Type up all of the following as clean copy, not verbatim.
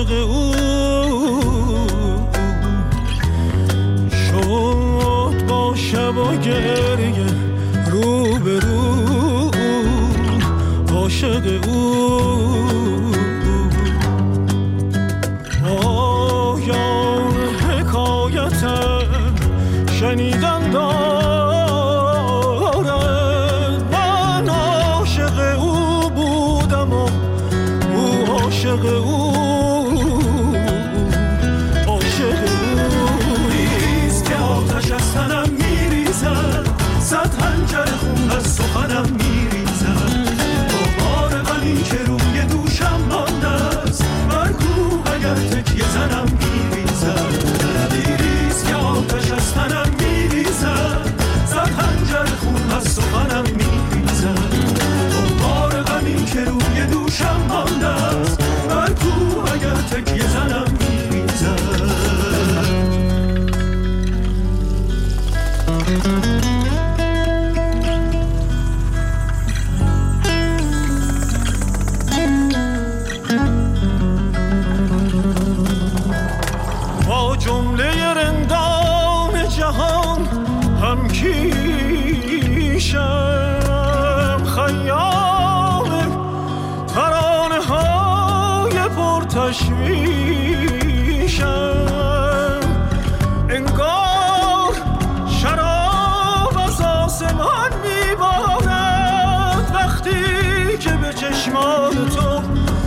عاشق او شد با شب و گریه رو به رو عاشق او آیان حکایتم شنیدن دارد من عاشق او بودم و او عاشق او عاشق او نیست که آتش از تنم میریزد صد خنجر خون از سخنم میریزد بار غمی که روی دوشم مانده است بر کوه اگر تکیه زنم میریزد نیست که آتش از تنم میریزد صد خنجر خون از سخنم میریزد بار غمی که روی دوشم مانده است بر کوه اگر تکیه زنم میریزد با جمله رندان جهان هم کیشم خیام ترانه های پرتشویشم انگار شراب از آسمان میبارد وقتی که به چشمان تو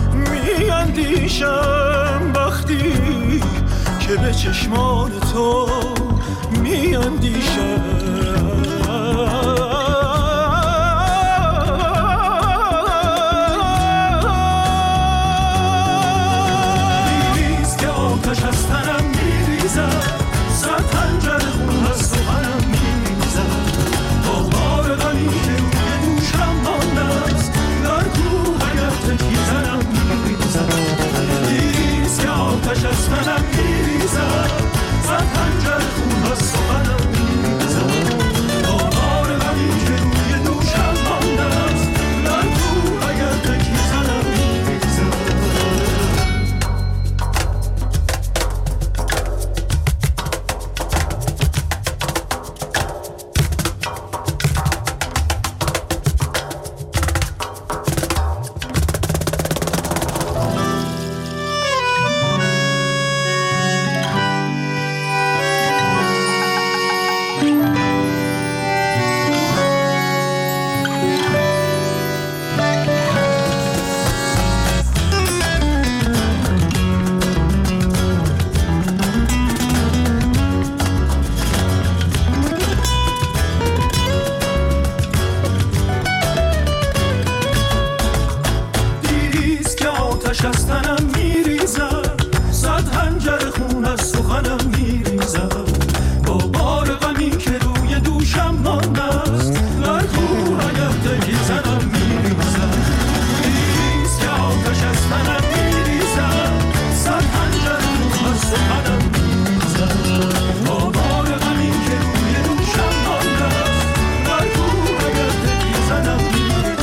میاندیشم وقتی که به چشمان تو میاندیشم نیست که آتش از تنم میریزد صد خنجر خون از سخنم میریزد با بار غمی که روی دوشم مانده است در کوه اگر تکیه زنم میریزد نیست که آتش از تنم میریزد صد خنجر خون از سخنم میریزد با بار غمی که روی دوشم مانده است در کوه اگر تکیه زنم میریزد از تنم میریزد صد خنجر خون از سخنم میریزد با بار غمی که روی دوشم مانده است در کوه اگر تکیه زنم میریزد نیست که آتش از تنم میریزد صد خنجر خون از سخنم میریزد با بار غمی که روی دوشم مانده است در کوه اگر تکیه زنم میریزد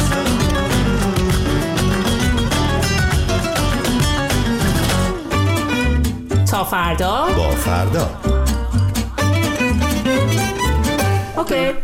تا فردا با فردا اوکی.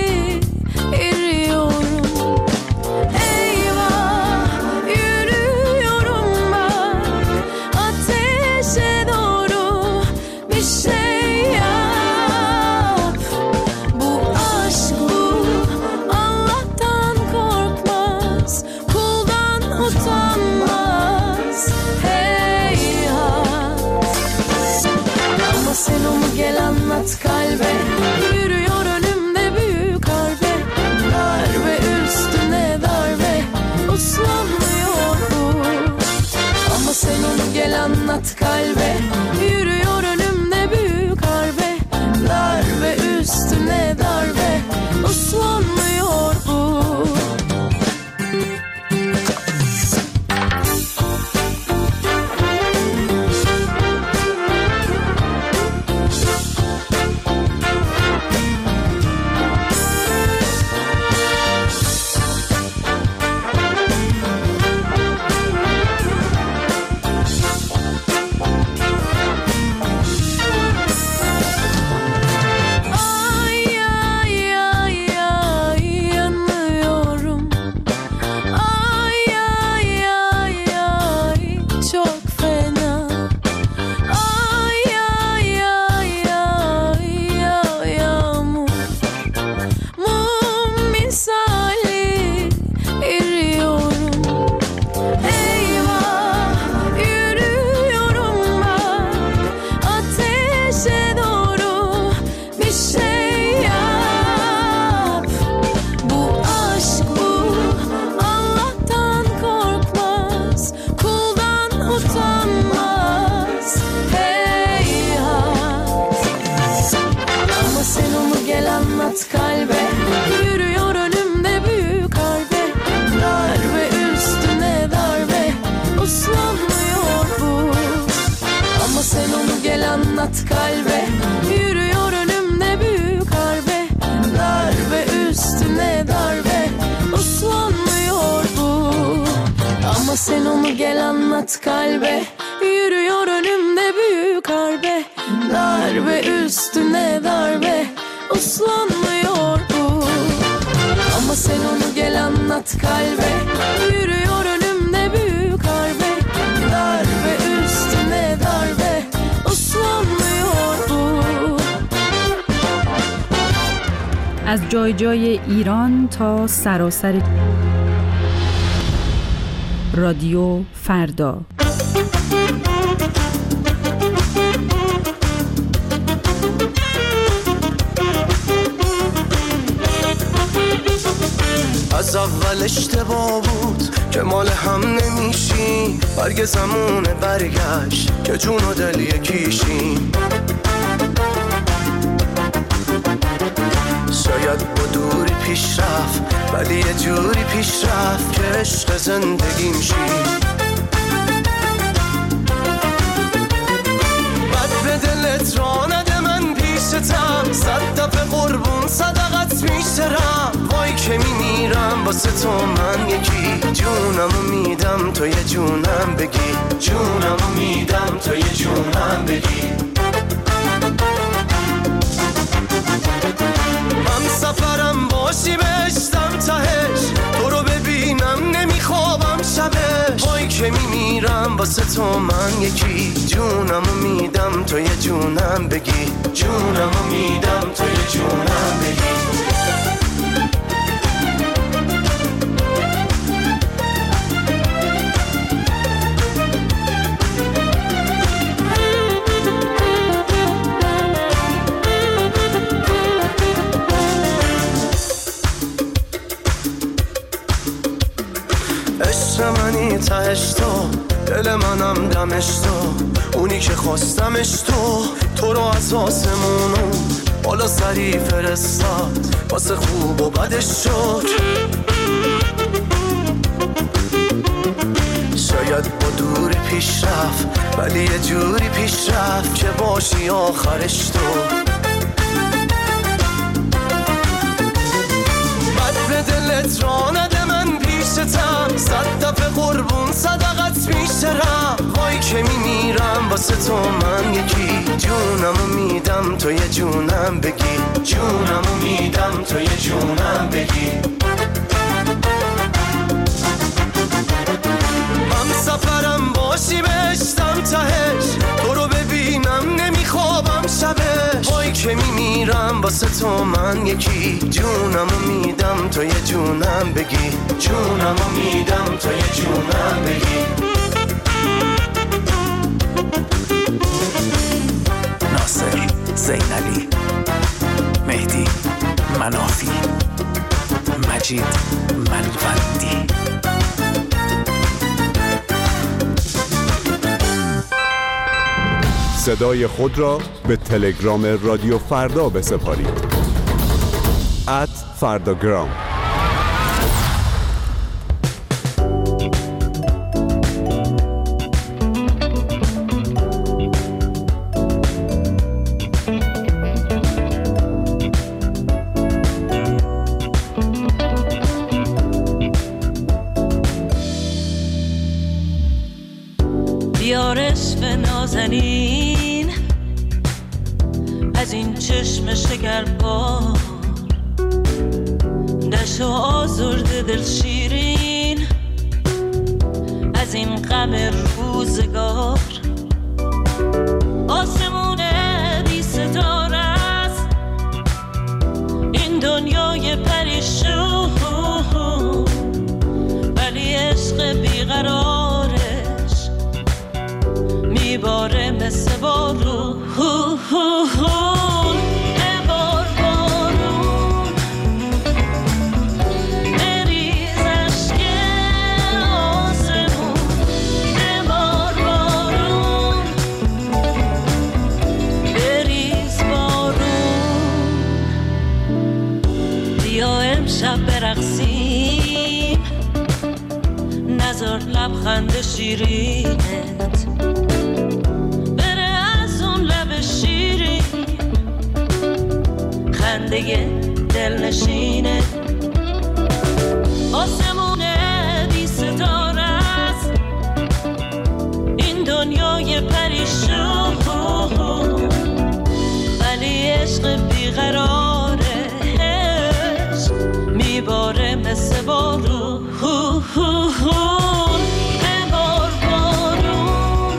Eyvah, yürü anlat kalbe. Yürüyor önümde büyük harbe, darbe üstüne darbe, uslanmıyor bu. Ama sen onu gel anlat kalbe. Yürüyor önümde büyük harbe, darbe üstüne darbe, uslanmıyor bu. Ama sen onu gel anlat kalbe. Yürüyor önümde büyük harbe, darbe üstüne darbe, uslanmıyor bu. Ama sen onu gel anlat kalbe. Yürüyor önümde büyük harbe, darbe üstüne darbe, uslanmıyor bu. از جای جای ایران تا سراسر رادیو فردا. از اول اشتباه بود که مال هم نمیشیم، برگ زمونه برگشت که جون و دل یکیشیم. شاید با دوری پیش رفت ولی یه جوری پیش رفت که عشق زندگیم شیم. بد به دلت را نده من پیشتم، 100 دفعه قربون صدقت میشترم. وای که میمیرم واسه تو من یکی، جونمو میدم تو یه جونم بگی، جونمو میدم تو یه جونم بگی. هم سفرم باشی بشتم تهش، تو رو ببینم نمیخوابم شبش. وای که میمیرم واسه تو من یکی، جونمو میدم تو یه جونم بگی، جونمو میدم تو یه جونم بگی. منی تهش تو، دل منم دمش تو، اونی که خواستمش تو رو از آسمونو بالا سری فرستاد، واسه خوب و بدش شد. شاید با دوری پیش رفت ولی یه جوری پیش رفت که باشی آخرش تو. بد به دلت را نده من پیشتم، 100 دفعه قربون صدقت میشترم. وای که میمیرم واسه تو من یکی، جونمو میدم تو یه جونم بگی، جونمو میدم تو یه جونم بگی. هم سفرم باشی بشتم تهش، تو رو ببینم نمیخوابم شبش. وای که میمیرم واسه تو من یکی، جونمو میدم تو یه جونم بگی، جونمو میدم تو یه جونم بگی. ناصر، زینالی، مهدی، منافی، مجید منوندی. صدای خود را به تلگرام رادیو فردا بسپارید. @فرداگرام. بیارش به نازنین از این چشم شکربار، دشت و آزرده دل شیرین از این غم روزگار. آسمون بی ستاره است این دنیای پریشون، ولی عشق بیقرارش میباره مثل بارون. امشب برقصیم، نذار لبخند شیرینت بره از اون لب شیرین، خنده دلنشینه آسمون بی ستاره است، این دنیای پریشون ولی عشق بیقراره، عشق میباره مثل بارون، ببار بارون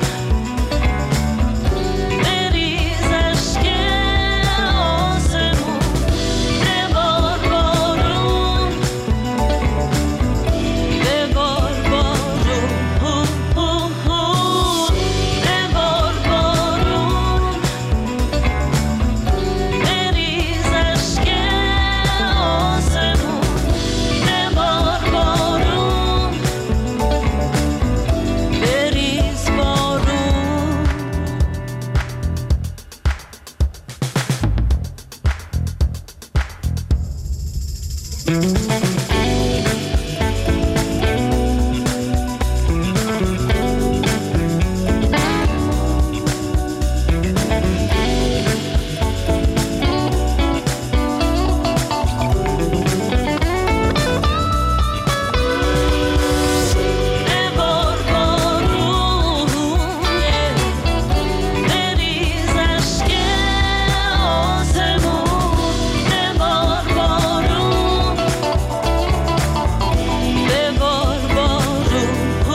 بریز اشک آسمون، ببار بارون ببار بارون ببار بارون بریز اشک آسمون، ببار بارون بریز بارون. ببار بارون بریز اشک آسمون، ببار بارون ببار بارون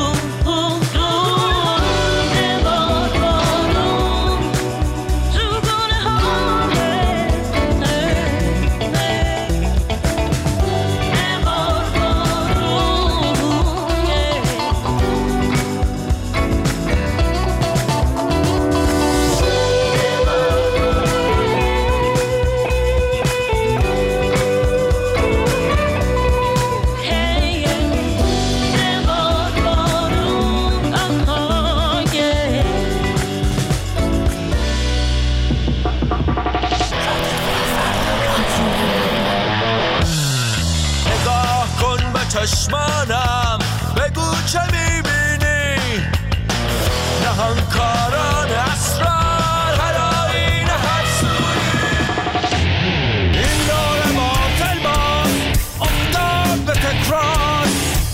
ببار بارون تو گونه هامه، ببار نگاه کن به چشمانم، بگو چه میبینی، نهانکاران اسرار هرایی هر سوی، این دور باطل باز افتاد به تکرار،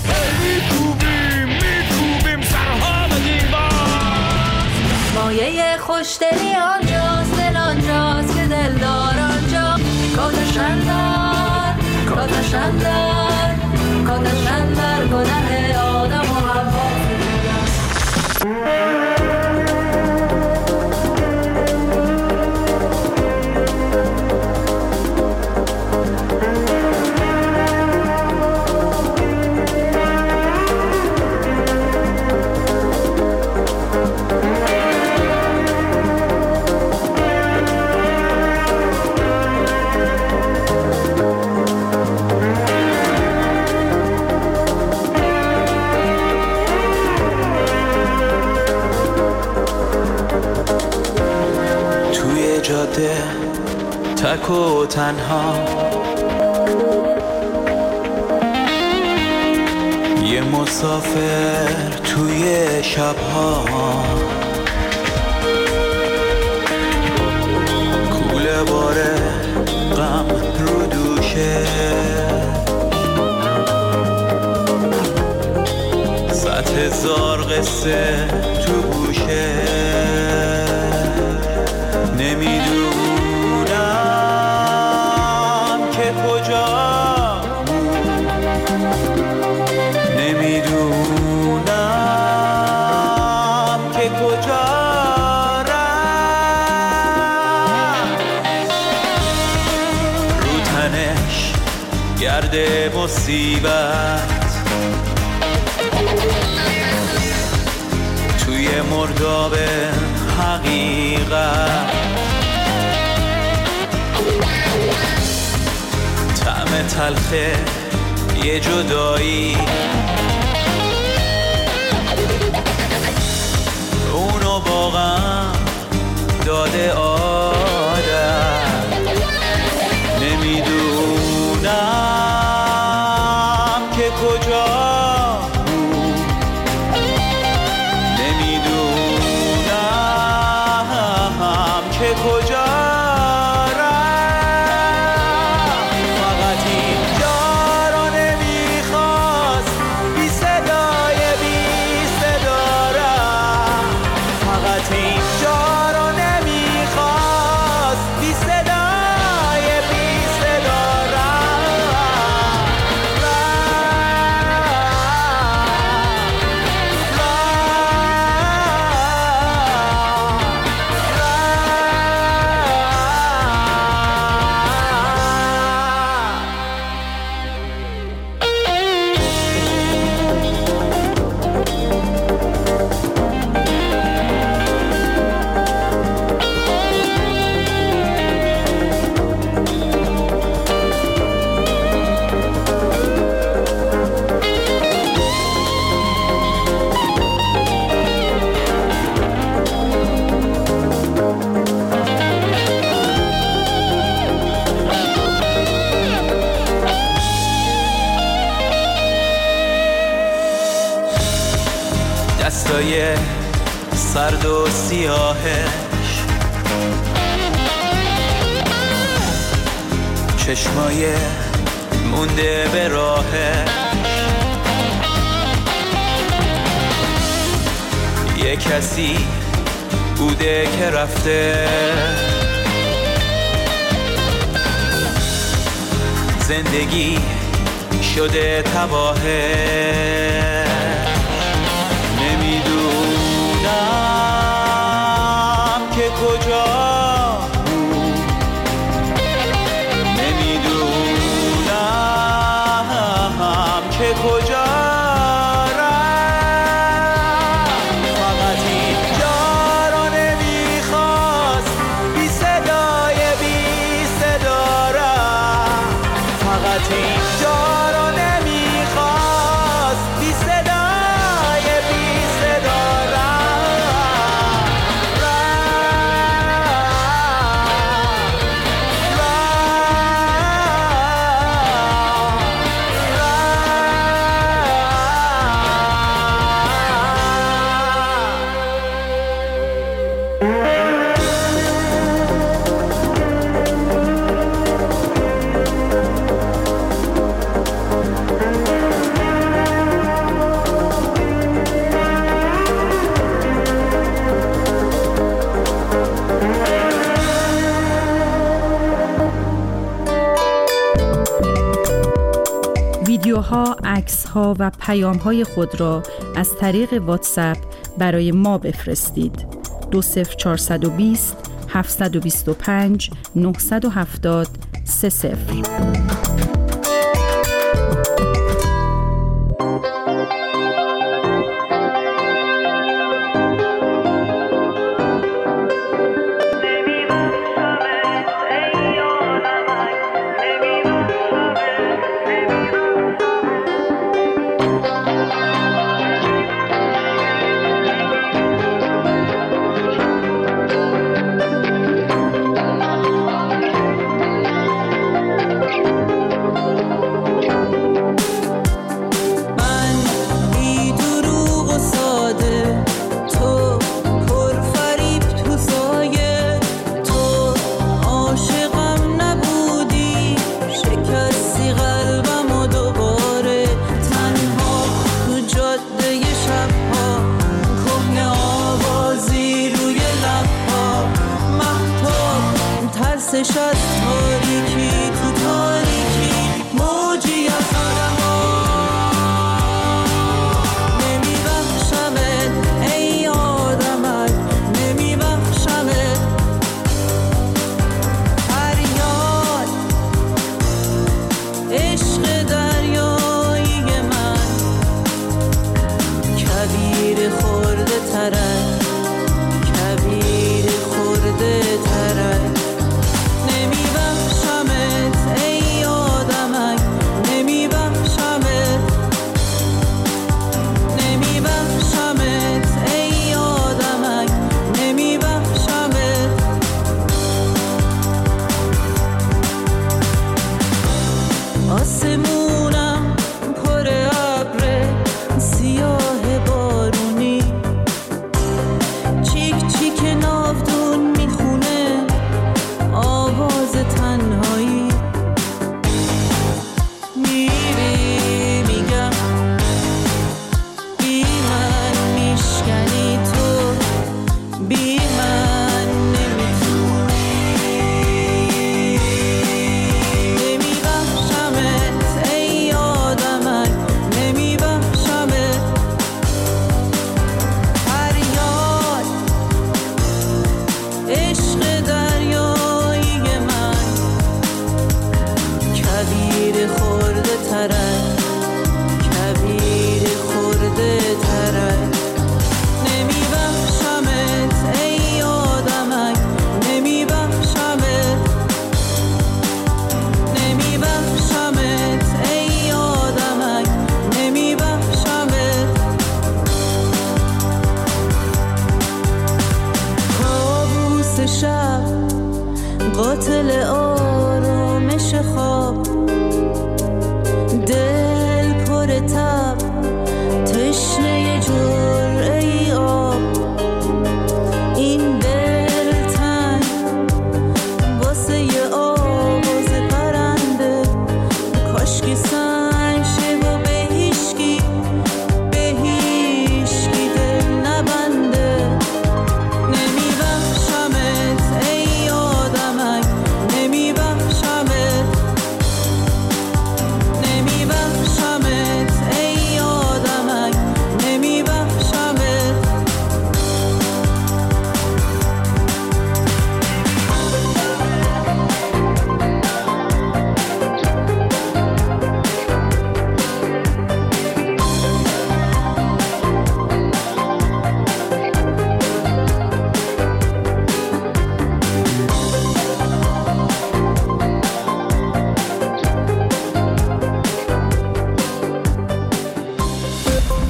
میکوبیم سرها به دیوار. مایه خوشدلی آنجاست، دل آنجاست که دلدار آنجا، کاتشندر کاتشندر کاتشندر گناه آدم و حوا. توی جاده تک و تنها، یه مسافر توی شبها، کوله باره غم رو دوشه، 100,000 قصه تو گوشه، نمیدونم که کجا نمیدونم که کجا رفت، رو تنش گرد مصیبت، توی مرداب حقیقت، طعم تلخه یه جدایی، اونو با غم داده آدم، نمیدونم روزای سرد و سیاهش، چشمای مونده به راهش، یه کسی بوده که رفته، زندگی شده تباهه. نمیدونم که کجا بود، نمیدونم که کجا رفت، فقط اینجا رو نمیخواست بی صدای بی صدا رفت، فقط اینجا رو نمیخواست بی صدای بی صدا ویدیوها، عکس‌ها و پیام‌های خود را از طریق واتساپ برای ما بفرستید. 20420 725 970 30.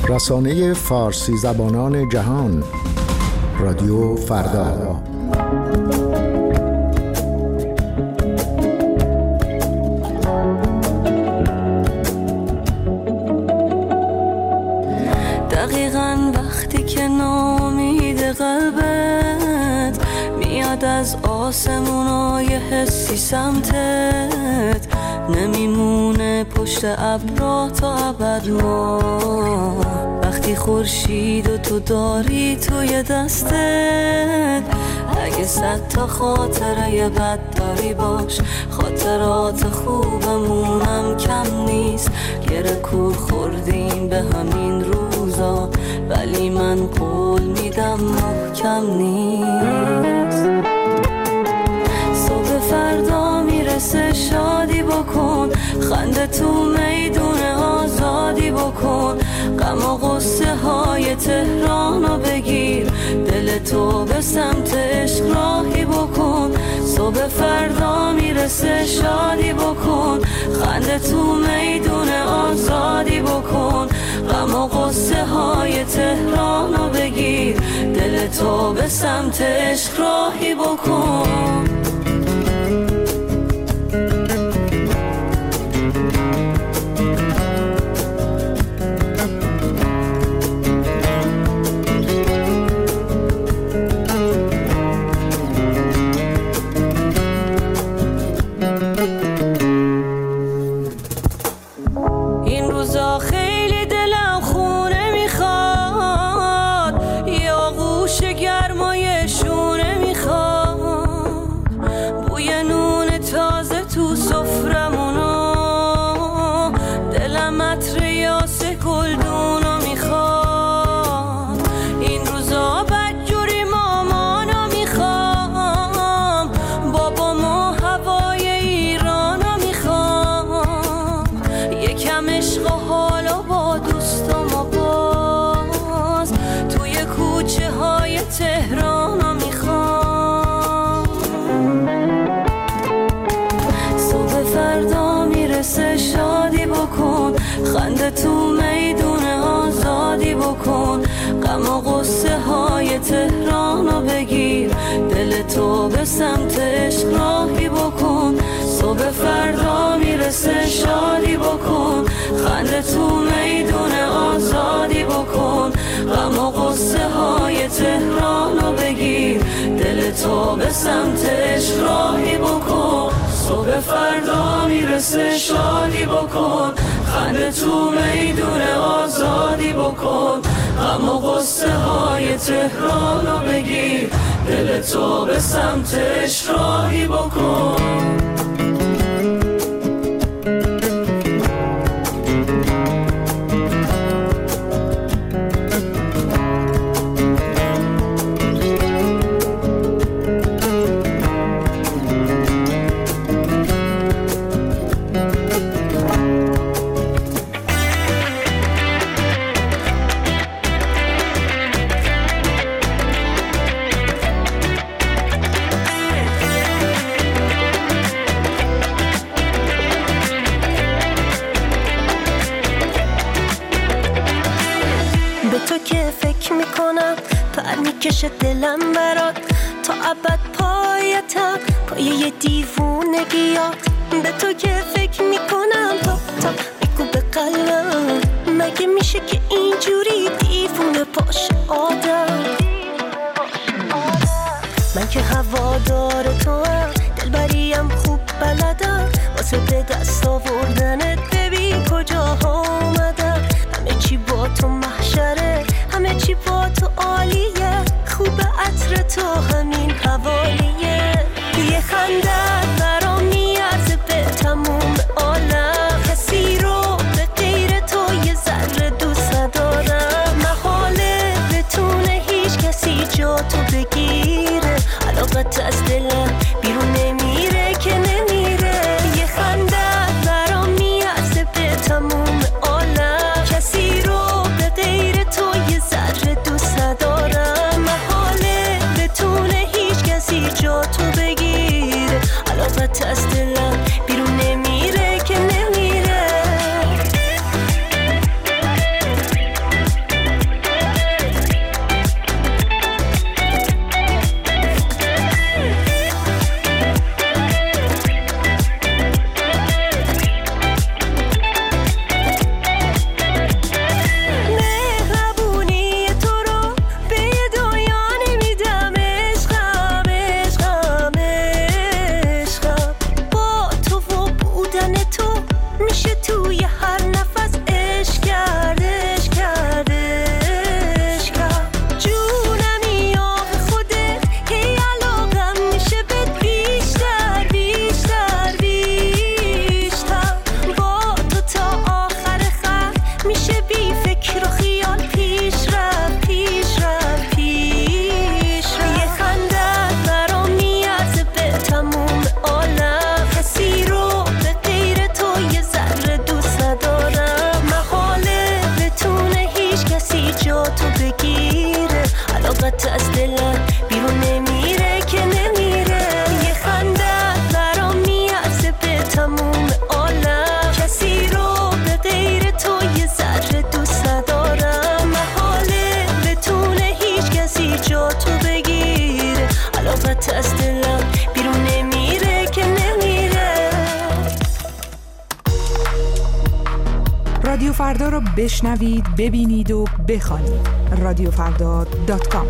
رسانه فارسی زبانان جهان، رادیو فردا. دقیقاً وقتی که ناامید قلبت میاد از آسمونای حسی سمتت، نمیمونه پشت ابرا تا ابد ما. وقتی خورشید و تو داری توی دستت، اگه 100 تا خاطره بد داری باش، خاطرات خوبمونم کم نیست. گره کور خوردیم به همین روزا، ولی من قول میدم محکم نیست. صبح فردا میرسه شادی بکن، خنده تو میدون آزادی بکن. غم و غصه های تهرانو بگیر، دل تو به سمت عشق راهی بکن. صبح فردا میرسه شادی بکن، خنده تو میدون آزادی بکن. غم و غصه های تهرانو بگیر، دل تو به سمت عشق راهی بکن. خنده تو میدون آزادی بکن. غم و غصه های تهرانو بگیر، دل تو به سمت عشق راهی بکن. صبح فردا میرسه شادی بکن، خنده تو میدون آزادی بکن. غم و غصه های تهرانو بگیر، دل تو به سمت عشق راهی بکن. صبح فردا میرسه شادی بکن، خنده تو میدون آزادی بکن. غم و غصه های تهرانو بگیر، دل تو به سمت عشق راهی بکن. میکشه دلم برات تا ابد پایتم، پایه دیوونگیات. به تو که فکر میکنم تا میگو به قلبم، مگه میشه که اینجوری دیوونه باشه آدم؟ من که هوادار تو هم، دلبریم خوب بلدم، واسه به دست آوردنت ببین کجاها اومدم. همه چی با تو محشره، همه چی با تو عالیه، خوب عطر تو همین حوالیه. یه خندت برام میارزه به تموم عالم، محبت از دلم بیرون نمیره که نمیره. یه خنده برام میارزه به تموم عالم. کسی رو به غیر تو یه ذره دوست ندارم. محاله بتونه هیچ کسی جا تو بگیره. علاقت از دلم بیرون نمیره که نمیره. رادیو فردا رو بشنوید، ببینید و بخوانید. رادیوفردا.com.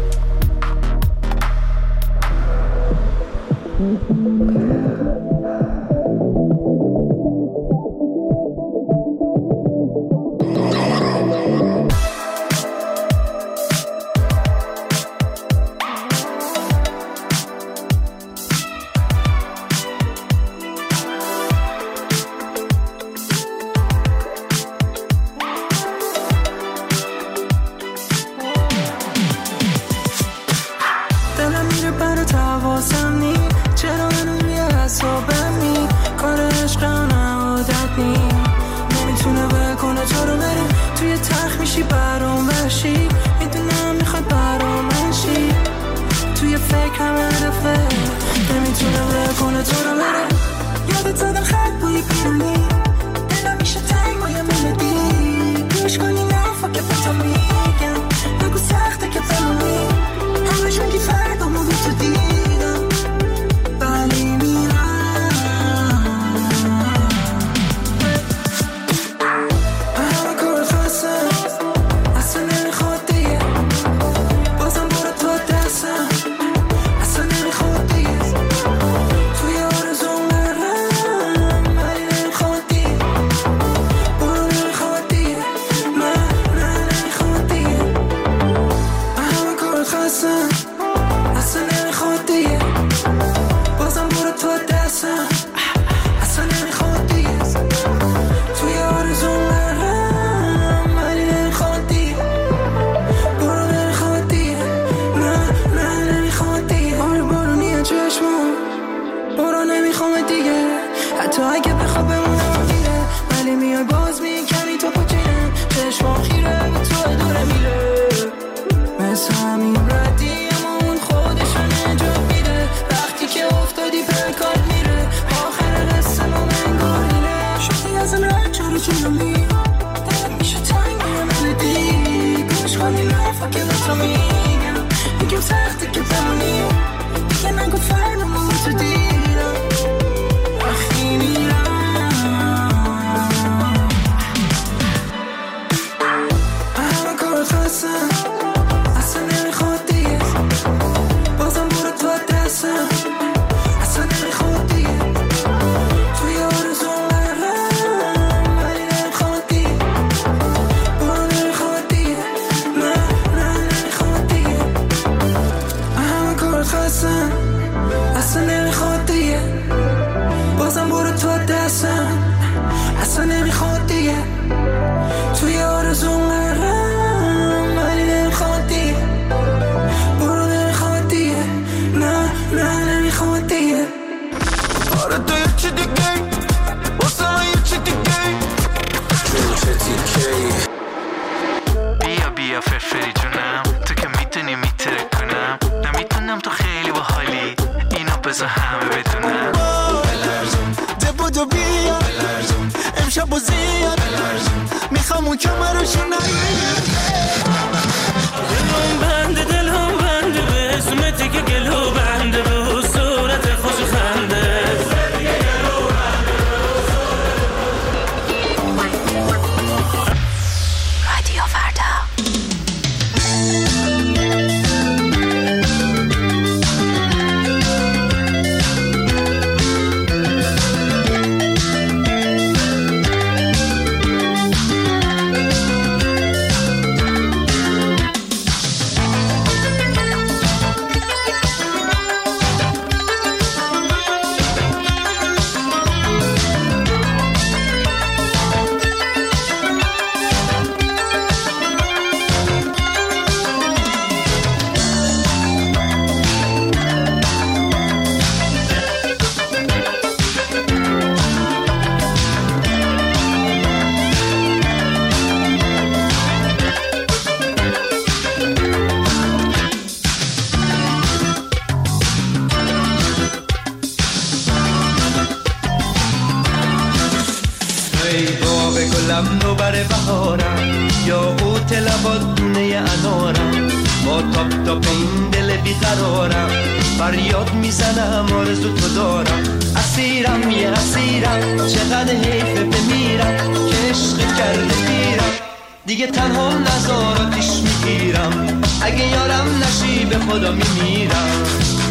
گلم نوبر بهارم، یا اوت لبات دونه انارم، با تاپ تاپ این دل بیقرارم، فریاد میزنم آرزو تو دارم. اسیرم یه اسیرم، چقدر حیفه بمیرم که عشق کرده پیرم، دیگه تنها نزاراتیش میگیرم، اگه یارم نشی به خدا میمیرم.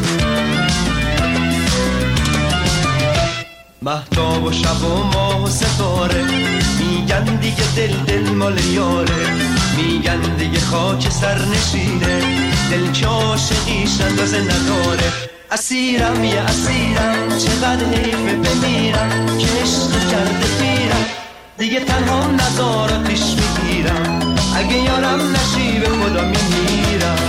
مهتاب و شب و ماه و ستاره میگن دیگه دل مال یاره، میگن دیگه خاک سر نشینه، دل که عاشقیش اندازه نداره. اسیرم یه اسیرم، چقدر حیفه بمیرم که عشق کرده پیرم، دیگه تنها نزاراتیش میگیرم، اگه یارم نشی به خدا میمیرم.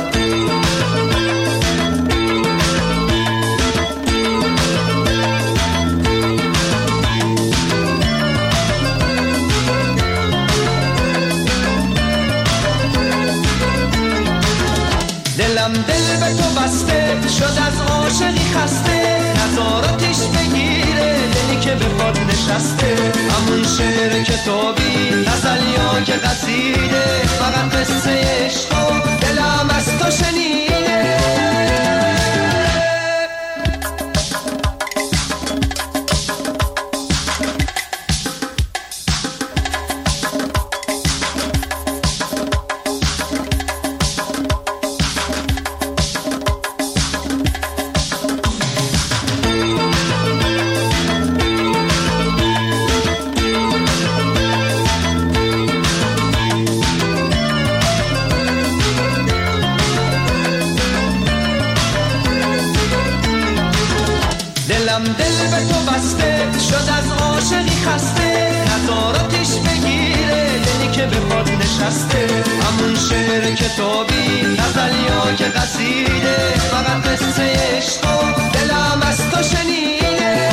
دلم دل به تو بسته شد از عاشقی خسته، نظاراتش بگیره دلی که به خود نشسته، همون شعر کتابی غزلیا که قصیده، فقط قصه عشق و دلم از تو شنیده. دل به تو بسته شد از عاشقی خسته، نظاراتش بگیره دلی که به خود نشسته، همون شعر کتابی غزلیا که قصیده، فقط قصه عشق و دلم از تو شنیده.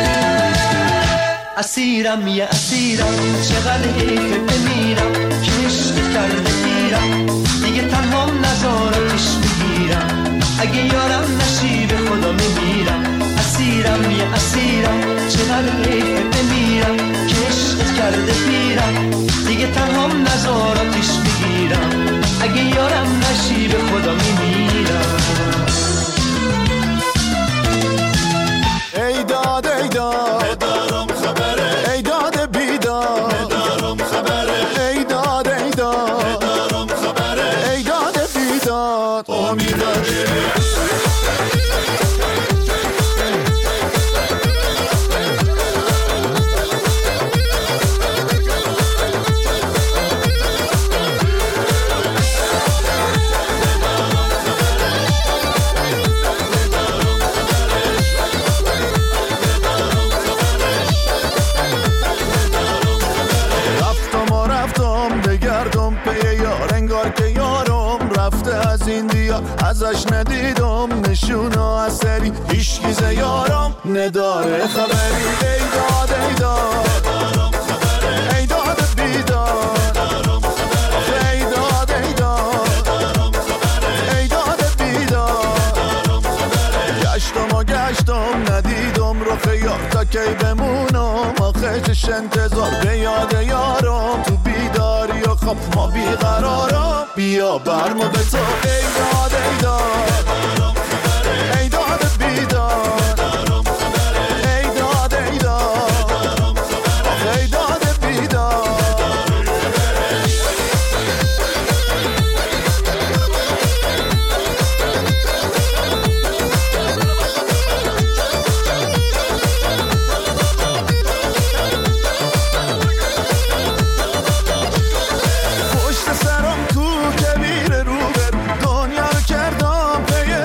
اسیرم یه اسیرم، چقدر حیفه بمیرم که عشق کرده پیرم، دیگه تنها نظاراتش میگیرم، اگه یارم نشی به خدا میمیرم. اسیرم یه اسیرم، چقدر حیفه بمیرم که عشق کرده پیرم، دیگه تنها نظاراتش میگیرم، اگه یارم نشی به خدا میمیرم. ای داد ای داد ندارم خبره، ای داد بیداد ندارم خبره، ای داد ای داد ندارم خبره، ای داد بیداد امیداده. ازش ندیدم نشونا اثری، هیچکی ز یارم نداره خبری. ای داد ای داد ای داد بیداد، ای داد ای داد ای داد بیداد. گشتم و گشتم ندیدم رخ یار، تا کی بمونم آخرش انتظار، به یاد یارم تو بیداری و خواب ما بیقرارم، بیا برمو به تو. ای داد ای داد ای داد بیداد، ای داد ای داد ای داد بیداد. پشت سرم کو که میره رو بر، دنیا رو کردم پی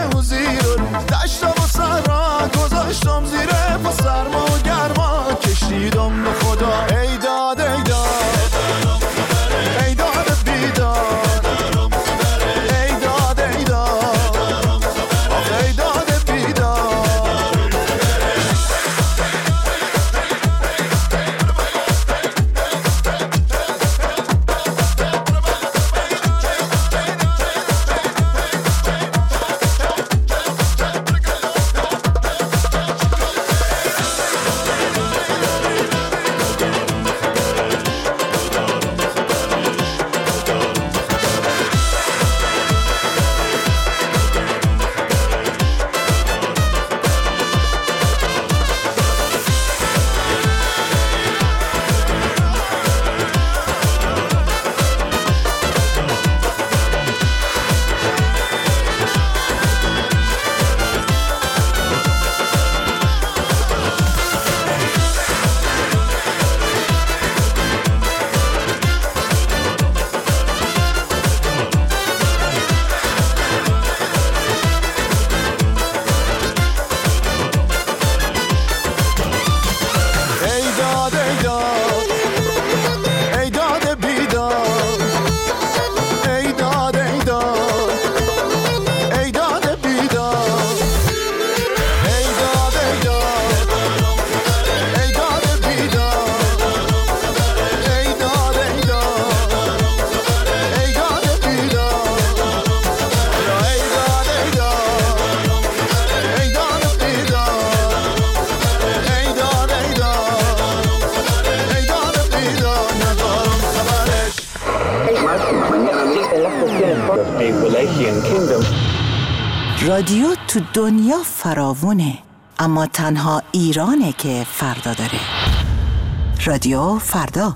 رادیو تو دنیا فراوونه، اما تنها ایرانه که فردا داره. رادیو فردا.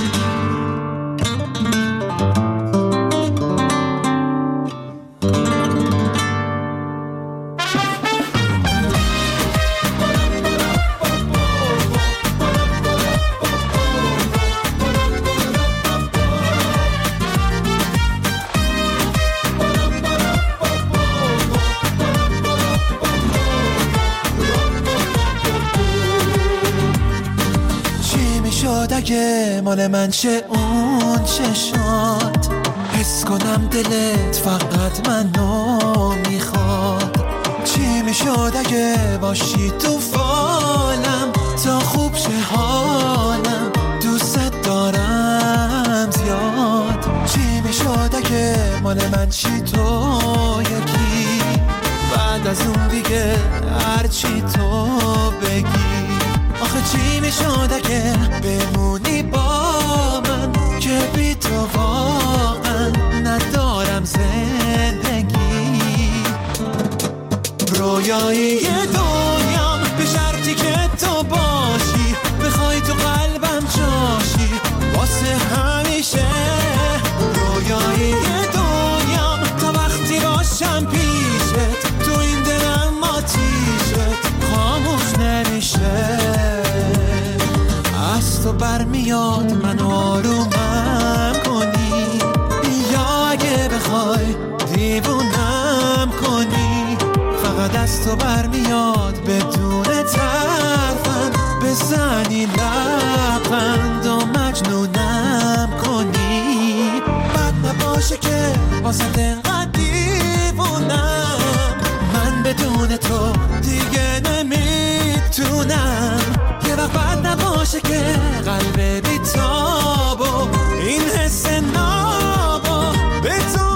اگه مال من چه اون چشات، حس کنم دلت فقط منو میخواد. چی میشد اگه باشی تو فالم، تا خوب شه حالم، دوست دارم زیاد. چی میشد اگه مال من چی تو یکی، بعد از اون دیگه هرچی تو بگی. آخه چی میشد اگه بمونی با من، که بی تو واقعا ندارم زندگی. رویایی دنیام به شرطی که تو باشی، بخوای تو قلبم جاشی واسه همیشه. رویایی دنیام تا وقتی باشم پیشت، تو این دلم آتیشت خاموش نمیشه. از تو برمیاد منو آرومم کنی، یا اگه بخوای دیوونم کنی. فقط از تو برمیاد بدون ترفند، بزنی لبخند و مجنونم کنی. بد نباشه که واسه انقدر دیوونم، من بدون تو دیگه نمیتونم. یه وقت بد نباشه که قلب بیتاب و این حس نابا به تو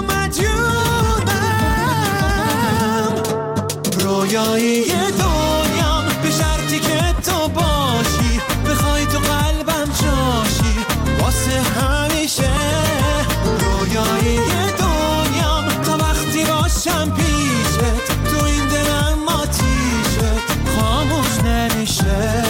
مجنونم. رویایی دنیام به شرطی که تو باشی، بخوای تو قلبم جاشی واسه همیشه. رویایی دنیام تا وقتی باشم پیشت، تو این دلم آتیشت خاموش نمیشه.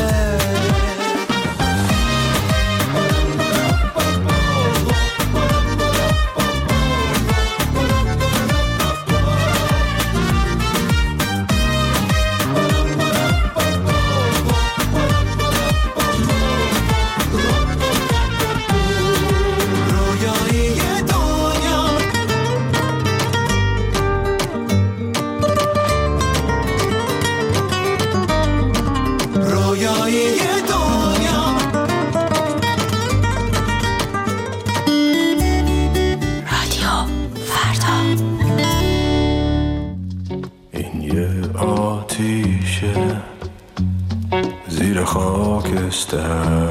زیر خاکستر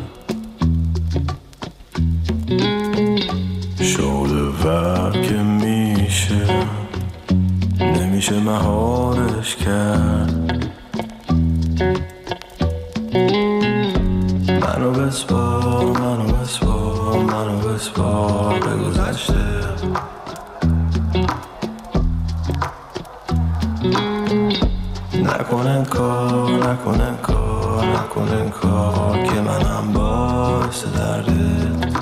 شعله ور که نمیشه مهارش کرد. منو بسپار به گذشته. نکنن کار که منم باعث دردت.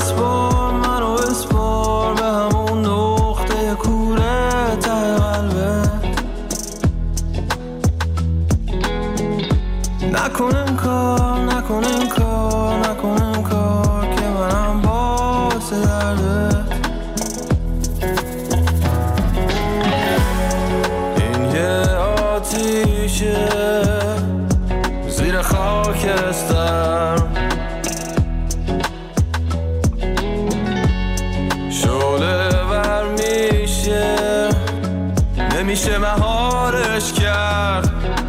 منو بسپار به همون نقطه کوره ته قلبه. نمیشه مهارش کرد.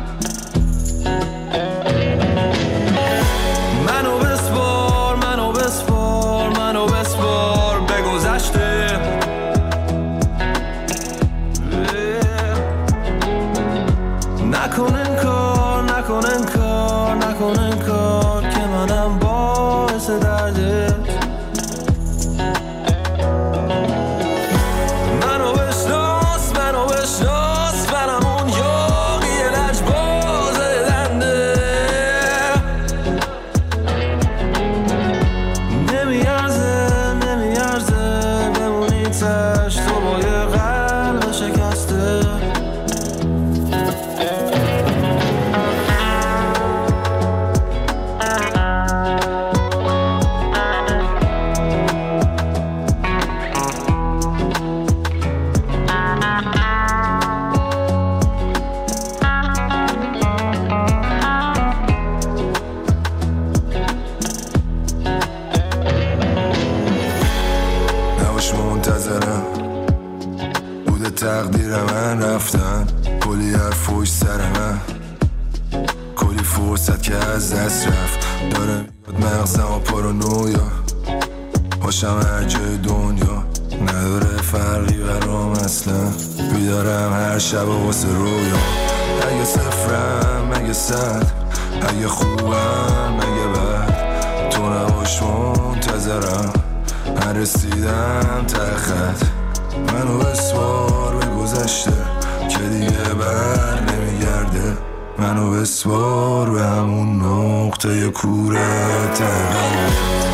منو بسپار منو بسپار منو بسپار به گذشته. نکن انکار نکن انکار نکن انکار که منم باعث دردت. منو بشناس منم اون یاقی لجباز دنده. نمیارزه بمونی تشت تو با یه قلب شکسته. تقدیر من رفتن کلی حرف پشت سر من، کلی فرصت که از دست رفت. داره میاد مغزم پارانویا باشم هر جای دنیا. نداره فرقی برام اصلا، بیدارم هر شب واسه رویا. اگه صفرم اگه صد، اگه خوبم اگه بد، تو نباش منتظرم من رسیدم ته خط. منو بسپار به گذشته که دیگه بر نمیگرده. منو بسپار به همون نقطه کوره ته.